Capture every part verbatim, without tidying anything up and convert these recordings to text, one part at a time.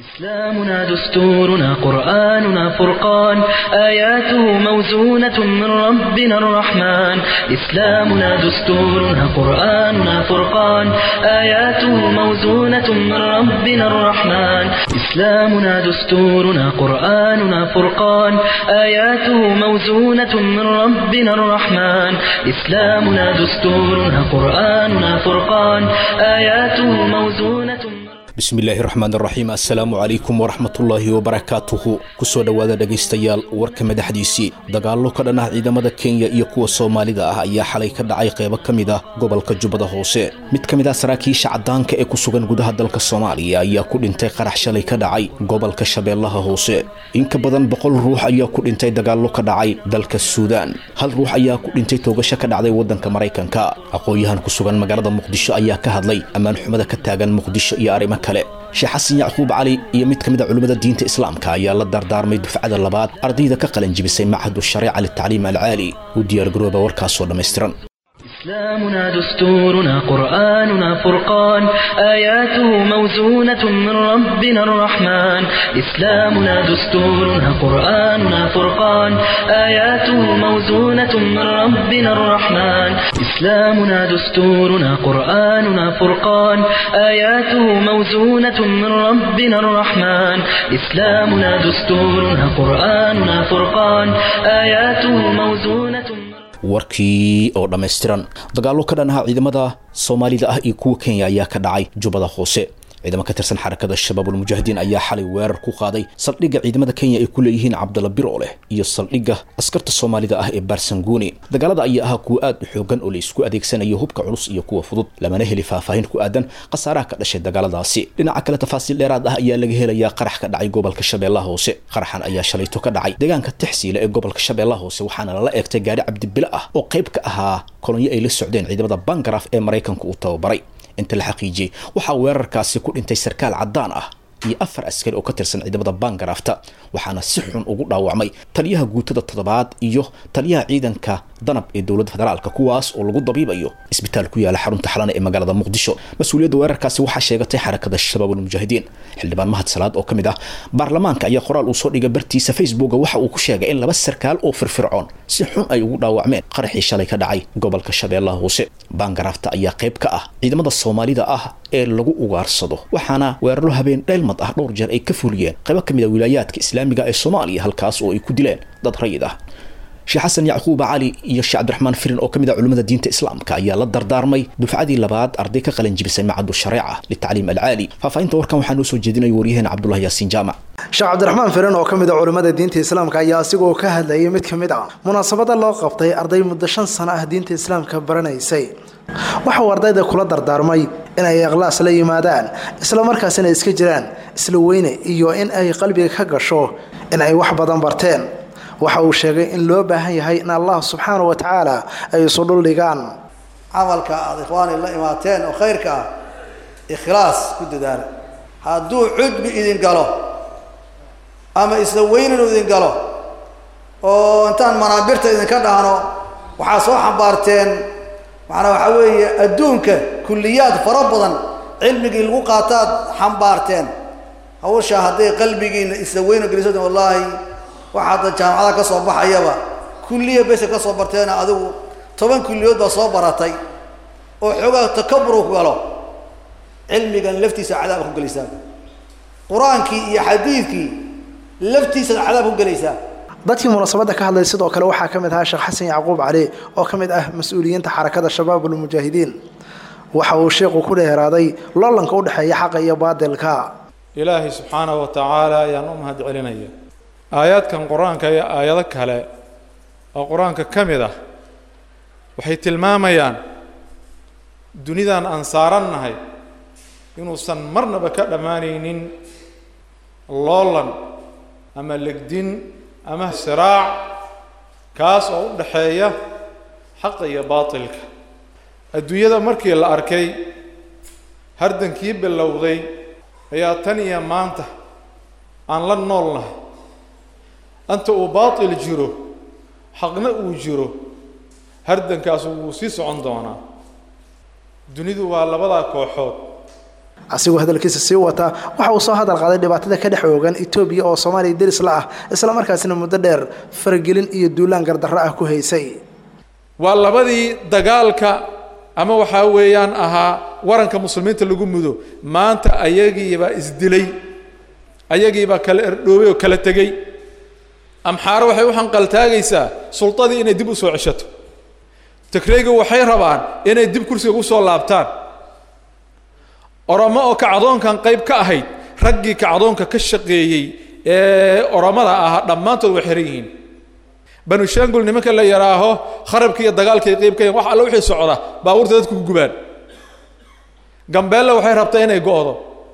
إسلامنا دستورنا قرآننا فرقان آياته موزونة من ربنا الرحمن إسلامنا دستورنا قرآننا فرقان آياته موزونة من ربنا الرحمن إسلامنا دستورنا قرآننا فرقان آياته موزونة من ربنا الرحمن إسلامنا دستورنا قرآننا فرقان آياته موزونة bismillaahi raxmaani raxiim assalaamu calaykum waraxmatullaahi wabarakaatuhu kusoo dhowaada dhegaystayaal warka madaxdiisii dagaallo ka dhan ah ciidamada Kenya iyo kuwa Soomaalida ah ayaa xalay ka dhacay qaybo ka mid ah gobolka Jubbada Hoose mid ka mid ah saraakiisha cadaanka ee ku sugan gudaha dalka Soomaaliya ayaa ku dhintay qarax shalay ka dhacay gobolka Shabeellaha Hoose in ka badan boqol ruux ayaa ku dhintay dagaallo ka dhacay dalka Suudaan hal ruux ayaa ku dhintay toogasho ka dhacday wadanka Mareykanka aqoonyahan ku sugan magaalada Muqdisho ayaa ka hadlay amaan xumada ka taagan Muqdisho iyo arrimo Sheekh Xasan Yacquub Cali iyo mid kamid ah culimada diinta Islaamka ayaa la dardaarmay dufcada labaad ardayda ka qalin jibisay Machadu Shariica للتعليم العالي u diyaar garooba warkaas oo dhameystiran إسلامنا دستورنا قرآننا فرقان آياته موزونة من ربنا الرحمن إسلامنا دستورنا قرآننا فرقان آياته موزونة من ربنا الرحمن إسلامنا دستورنا قرآننا فرقان آياته موزونة من ربنا الرحمن إسلامنا دستورنا قرآننا فرقان آياته موزونة warkii oo dhameystiran dagaallo ka dhan ah ciidamada Soomaalida ah iyo kuwa Kenya ayaa ka dhacay Jubbada Hoose ciidamada ka tirsan xarakada Shabaabul Mujaahidiin ayaa xalay weerar ku qaaday saldhigga ciidamada Kenya ay ku leeyihiin Cabdalla Biroole iyo saldhigga askarta Soomaalida ah ee Barsanguni dagaalada ayaa ah kuwa aad u xoogan oo la isku adeegsanayo hubka culus iyo kuwa fudud lamana heli faahfaahin ku aadan qasaaraha ka dhashay dagaaladaasi dhinaca kale tafaasiil dheeraad ah ayaa laga helayaa qarax ka dhacay gobolka Shabeellaha Hoose qaraxan ayaa shalayto ka dhacay deegaanka Tixsiile ee gobolka Shabeellaha Hoose waxaana la eegtay gaari cabdibile ah oo qayb ka ahaa kolonyo ay la socdeen ciidamada Bangaraf ee Mareykanka uu tababaray inta la xaqiijiyay waxa weerarkaasi ku dhintay sarkaal cadaan ah iyo afar askari oo ka tirsan ciidamada Bangarafta waxaana si xun ugu dhaawacmay taliyaha guutada toddobaad iyo taliyaha ciidanka danab ee dawladda federaalka kuwaas oo lagu dabiibayo isbitaal ku yaala xarunta xalana ee magaalada Muqdisho mas'uuliyadda weerarkaasi waxa sheegatay xarakada Shabaabul Mujaahidiin xildhibaan Mahad Salaad oo kamid ah baarlamaanka ayaa qoraal uu soo dhigay bartiisa Facebook waxa uu ku sheegay in laba sarkaal oo firfircoon si xun ay ugu dhaawacmeen qaraxii shalay ka dhacay gobolka Shabeellaha Hoose Bangarafta ayaa qayb ka ah ciidamada Soomaalida ah ee lagu ugaarsado waxaana weeraro habeen dheelmad ah dhowr jeer ay ka fuliyeen qaybo kamid ah wilaayadka Islaamiga ee Soomaaliya halkaas oo ay ku dileen dad rayid ah Sheekh Xasan Yacquub Cali iyo Sheekh Cabdiraxmaan Firin oo kamid ah culimada diinta Islaamka ayaa la dardaarmay dufcadii labaad arday ka qalin jibisay Machadu Shariica للتعليم العالي faafaynta warkan waxaan noo soo jeedinay wariyaheen Cabdullah Yaasiin Jaamac Sheekh Cabdiraxmaan Firin oo kamid ah culimada diinta Islaamka ayaa asigoo ka hadlayay mid kamid ah munaasabada loo qabtay arday muddo shan sano ah diinta Islaamka baranaysay waxa uu ardayda kula dardaarmay in ay ikhlaas la yimaadaan isla markaasina iska jiraan isla weyne iyo in ay qalbiga ka gasho in ay wax badan barteen waxa uu sheegay in loo baahan yahay in Allah subhanahu wa ta'ala ay soo dhuligaan amalka ikhwaani la imaateen oo khayrka ikhlaas ku dadaal haduu cudbi idin galo ama isla weyne idin galo oo intaan manaabirta idin ka dhaano waxa soo xambaarteen macna waxa weeye adduunka kulliyad fara badan cilmiga lagu qaataad xambaarteen hawsha haday qalbigiina isla weyne geliso wallahi waxaad jaamacada ka soo baxayaba kulliye bes ka soo barteena adigu toban kulliyood baa soo baratay oo xogaa takabbur ku galo cilmigan laftiisa cadaab ku galeysaa quraankii iyo xadiidkii laftiisa cadaab ku galeysaa dadkii munaasabada ka hadlay sidoo kale waxa kamid ah Sheekh Xasan Yacquub Cali oo kamid ah mas'uuliyiinta xarakada Shabaabul Mujaahidiin waxa uu sheekhu ku dheeraaday loolanka u dhaxeeya xaq iyo baadilka Ilaahi subhanahu wa ta'ala ayaan u mahad celinaya aayaadkan quraanka iyo aayado kale oo quraanka kamid ah waxay tilmaamayaan dunidan aan saarannahay inuu san marnaba ka dhamaanaynin loolan ama legdin ama siraac kaas oo u dhaxeeya xaq iyo baatilka adduunyada markii la arkay hardankii bilowday ayaa tan iyo maanta aan la noolnahay anta uu baatil jiro xaqna uu jiro hardankaas uu sii socon doonaa dunidu waa labada kooxood asigoo hadalkiisa sii wata waxa uu soo hadal qaaday dhibaatada ka dhex oogan Itoobiya oo Soomaaliya deris la ah isla markaasina muddo dheer faragelin iyo duulaan gardarro ah ku haysay waa labadii dagaalka ama waxa weeyaan ahaa waranka muslimiinta lagu mudo maanta ayagiiba isdilay ayagiiba kala erdhoobay oo kala tagay amxaar waxay u xanqaltaagaysaa sultadii inay dib u soo ceshato Tigreega waxay rabaan inay dib kursiga u soo laabtaan Oromo oo kacdoonkan qayb ka ahayd raggii kacdoonka ka shaqeeyay ee Oromada ah dhamaantood way xiran yihiin banu shangul nimanka la yaraaho kharabkii iyo dagaalkii qayb ka wax alla wixii socda baabuurta dadku ku gubaan Gambeella waxay rabtaa inay go'do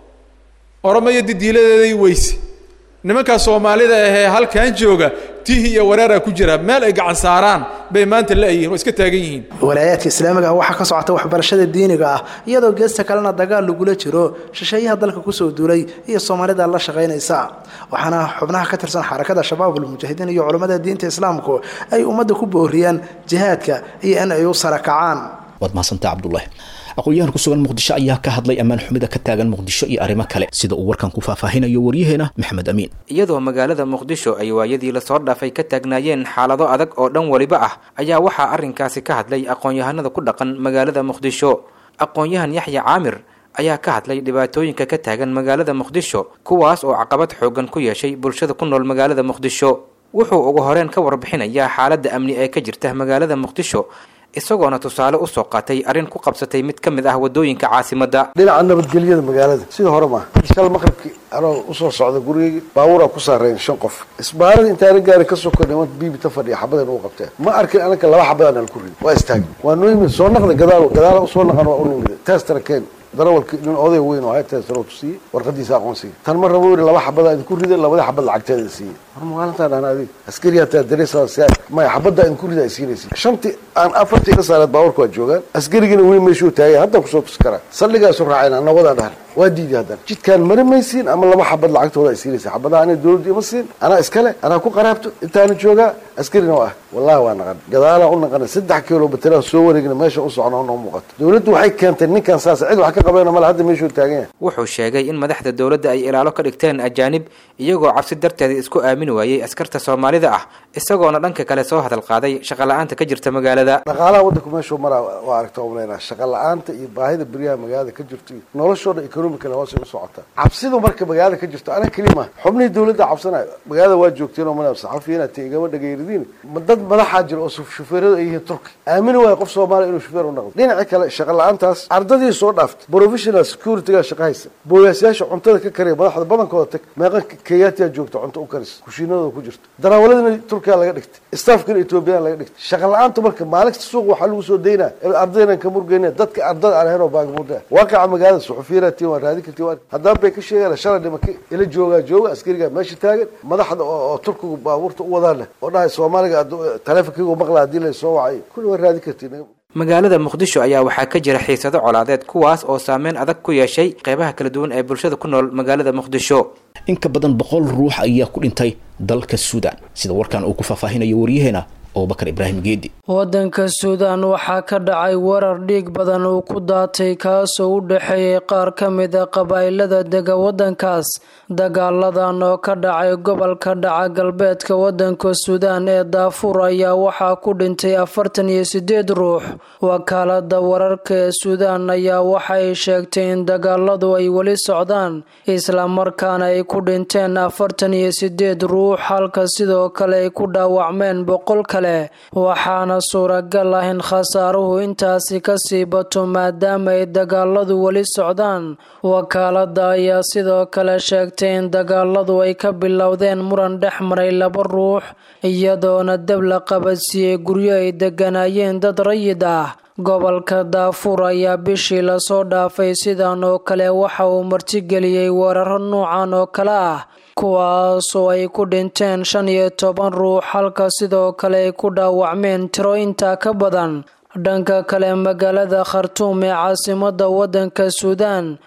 Oromo iyo didiiladeeday weysi nimanka Soomaalida ah halkan jooga tihi iyo wareera ku jira meel ay gacan saaraan bay maanta la yihiin oo iska taagan yihiin walaayadka islaamiga waxa ka socota waxbarashada diiniga ah iyadoo geesta kalena dagaal lagu la jiro shisheeyaha dalka ku soo duulay iyo Soomaalida la shaqeynaysa waxaana xubnaha ka tirsan xarakada shabaabul mujaahidiin iyo culimada diinta islaamku ay ummadda ku booriyaan jihaadka iyo in ay u sarakacaan wad maasanta Cabdullaahi aqoonyahan ku sugan Muqdisho ayaa ka hadlay amaan xumida ka taagan Muqdisho iyo arrimo kale sida uu warkan ku faahfaahinayo wariyaheena Maxamed Amiin iyadoo magaalada Muqdisho ay waayadii la soo dhaafay ka taagnaayeen xaalado adag oo dhan waliba ah ayaa waxa arrinkaasi ka hadlay aqoonyahanada ku dhaqan magaalada Muqdisho aqoonyahan Yaxya Caamir ayaa ka hadlay dhibaatooyinka ka taagan magaalada Muqdisho kuwaas oo caqabad xoogan ku yeeshay bulshada ku nool magaalada Muqdisho wuxuu ugu horeen ka warbixinayaa xaaladda amni ee ka jirta magaalada Muqdisho isagoona tusaale u soo qaatay arrin ku qabsatay mid ka mid ah wadooyinka caasimadda dhinaca nabadgelyada magaalada sida hore ma iskal maqribki anoo u soo socda gurigeyga baabuura ku saareen shan qof isbaarada intaan gaari ka soo kornay wad biibi ta fadhiya xabadan uu qabtay ma arkin anaka laba xabadan aan ku rid waa istaag waa noo yimid soo naqda gadaal gadaal u soo naqan waa u nimid taastara keen darawalki nin oday weyn oo hay'adda soo tusiyay warqadiisa aqoonsiga tan mar rabo laba xabada in ku riday labada xabad lacagteeda siiyay war maalintan aan aadi askariyaata dareesa siyaa ma xabada in ku riday siinaysi shanti aan afartii ka saaray baawarku waa joogan askarigina weli meeshuu taagay hadda ku soo tuskara salligaas u raacayna nabada dhaar waa diiday hadan jidkaan marimaysiin ama laba xabad lacagtooda ay siinaysa xabadaha inay dawladda ima siin ana iskale ana ku qaraabto intaan jooga askarina waa wallahi waa naqan gadaala u naqan saddex kiilo batara soo wareegna meesha u socno oo muuqato dawladdu waxay keentay ninkan saas cid wax ka qabeena mal hadda meeshuu taagan wuxuu sheegay in madaxda dawladda ay ilaalo ka dhigteen ajaanib iyagoo cabsi darteed isku aamin waayay askarta Soomaalida ah isagoona dhanka kale soo hadal qaaday shaqo la'aanta ka jirta magaalada dhaqaalaha waddanka meeshuu maraa waa aragtay oo leeyahay shaqo la'aanta iyo baahida bariyaha magaalada ka jirta noloshooda economical hoos u socota cabsidu marka magaalada ka jirto ana kalima xubnii dawladda cabsanay magaalada waa joogteen oo madax saxafiyiina teegama dhageeridin dad madaxa jir oo shufeerada ay yihiin Turki aamin way qof Soomaali inuu shufeer u noqdo dhinaca kale shaqo la'aantaas ardadii soo dhaaftay professional security ga shaqaysa booyaasyaasha cuntada ka kariya madaxda badankooda tag meeqa kayaatiya joogto cunto u karis kushiinada ku jirto darawalada Turkiga laga dhigtay staffka Itoobiya laga dhigtay shaqo la'aanta marka maalinta suuq waxa lagu soo deynaa ardayna ka murgeynaa dadka ardada aan heero baagmuda waaqica magaalada suxufiyiinta waa raadi kartii haddaba bay ka sheegayaan shalay dhimanka ila jooga jooga askariga meesha taagan madaxda oo Turkiga baabuurta u wadaan oo dhahay Soomaaliga taleefankiiga maqla hadii la soo wacay kulli waa raadi kartii magaalada Muqdisho ayaa waxaa ka jira xiisado colaadeed kuwaas oo saameyn adag ku yeeshay qaybaha kala duwan ee bulshada ku nool magaalada Muqdisho in ka badan boqol ruux ayaa ku dhintay dalka Suudaan sida warkan uu ku faahfaahinayo wariyaheena oo Bakar Ibrahim Geedi wadanka Suudaan waxaa ka dhacay warar dhiig badan oo ku daatay kaas oo u dhaxeeyay qaar ka mid ah qabaa'ilada dega wadankaas dagaaladan oo ka dhacay gobolka dhaca galbeedka wadanka Suudaan ee Darfur ayaa waxaa ku dhintay afartan iyo sideed ruux wakaalada wararka ee Suudaan ayaa waxay sheegtay in dagaaladu ay wali socdaan isla markaana ay ku dhinteen afartan iyo sideed ruux halka sidoo kale ay ku dhaawacmeen boqol kale waxaana suuragal ah in khasaaruhu intaasi ka sii bato maadaama ay dagaaladu wali socdaan wakaalada ayaa sidoo kale sheegtay in dagaaladu ay ka bilowdeen muran dhex maray laba ruux iyadoona dab la qabadsiiyey guryo ay deganayeen dad rayid ah gobolka Darfur ayaa bishii la soo dhaafay sidan oo kale waxa uu martigeliyay weeraro noocan oo kale ah kuwaas oo ay ku dhinteen shan iyo toban ruux halka sidoo kale ay ku dhaawacmeen tiro intaa ka badan dhanka kale magaalada Khartoum ee caasimadda wadanka Suudaan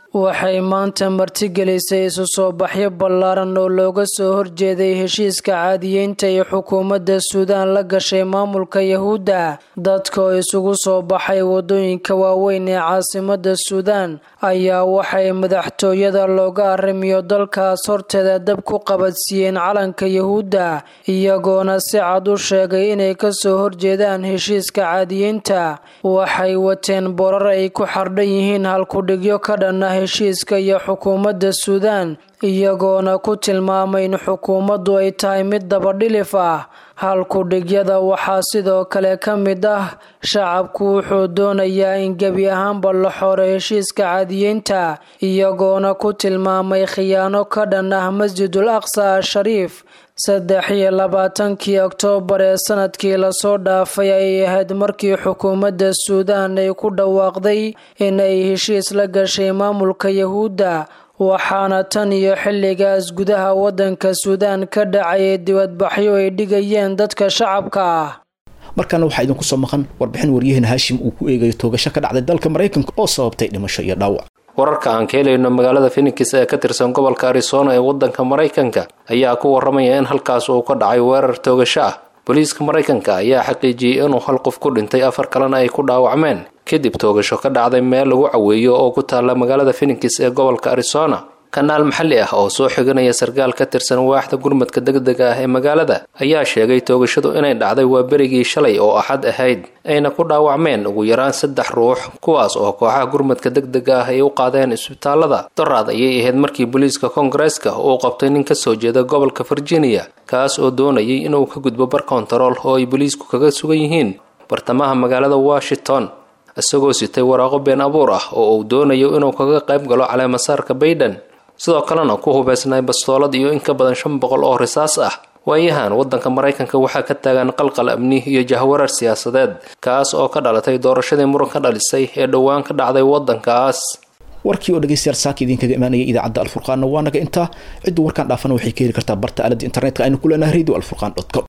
waxay maanta martigelisay isu soo baxyo ballaaran oo looga soo horjeeday heshiiska caadiyeynta ee xukuumadda suudaan la gashay maamulka yahuudda. dadka oo isugu soo baxay wadooyinka waaweyn ee caasimadda suudaan ayaa waxay madaxtooyada looga arrimiyo dalkaas horteeda dab ku qabadsiiyeen calanka yahuudda, iyagoona si cad u sheegay inay kasoo horjeedaan heshiiska caadiyeynta. waxay wateen borar ay ku xardhan yihiin halkudhigyo ka dhan ah heshiiska iyo xukuumadda suudaan, iyagoona ku tilmaamay in xukuumaddu ay tahay mid dabadhilif ah. halkudhigyada waxaa sidoo kale ka mid ah shacabku wuxuu doonayaa in gebi ahaanba la xoro heshiiska caadiyeynta, iyagoona ku tilmaamay khiyaano ka dhan ah masjidul aqsa ashariif. saddex iyo labaatankii oktoobar ee sanadkii lasoo dhaafay ayay ahayd markii xukuumadda suudaan ay ku dhawaaqday inay heshiis la gashay maamulka yahuudda, waxaana tan iyo xilligaas gudaha waddanka suudaan ka dhacay dibadbaxyo ay dhigayeen dadka shacabka ah. markaana waxaa idinku soo maqan warbixin waryaheena haashim uu ku eegayo toogasho ka dhacday dalka maraykanka oo sababtay dhimasho iyo dhaawac. wararka aan ka helayno magaalada Phoenix ee ka tirsan gobolka Arizona ee waddanka Mareykanka ayaa ku waramaya in halkaas uu ka dhacay weerar toogasho ah. booliiska Mareykanka ayaa xaqiijiyay inuu hal qof ku dhintay afar kalena ay ku dhaawacmeen kadib toogasho ka dhacday meel lagu caweeyo oo ku taala magaalada Phoenix ee gobolka Arizona. kanaal maxalli ah oo soo xiganaya sarkaal ka tirsan waaxda gurmadka degdega ah ee magaalada ayaa sheegay toogashadu inay dhacday waa berigii shalay oo axad ahayd, ayna ku dhaawacmeen ugu yaraan saddex ruux, kuwaas oo kooxaha gurmadka degdega ah ay u qaadeen isbitaalada. doraad ayay ahayd markii booliiska Koongareeska uu qabtay nin ka soo jeeda gobolka Virginia kaas oo doonayay inuu ka gudbo bar kontarool oo ay booliisku kaga sugan yihiin bartamaha magaalada Washington, isagoo sitay waraaqo been abuur ah oo uu doonayo inuu kaga qayb galo caleemasaarka Biden, sidoo kalena ku hubeysnay bastoolad iyo in ka badan shan boqol oo risaas ah. waayahan waddanka Mareykanka waxaa ka taagan qalqal amni iyo jahwarar siyaasadeed kaas oo ka dhalatay doorashadii muran ka dhalisay ee dhowaan ka dhacday waddankaas. warkii oo dhageystayaal saaki idinkaga imaanaya idaacadda Al Furqaan waa naga intaa. ciddu warkaan dhaafana waxay ka heli kartaa barta aalada internetka aynu ku leenahay radio alfurqaan dot com.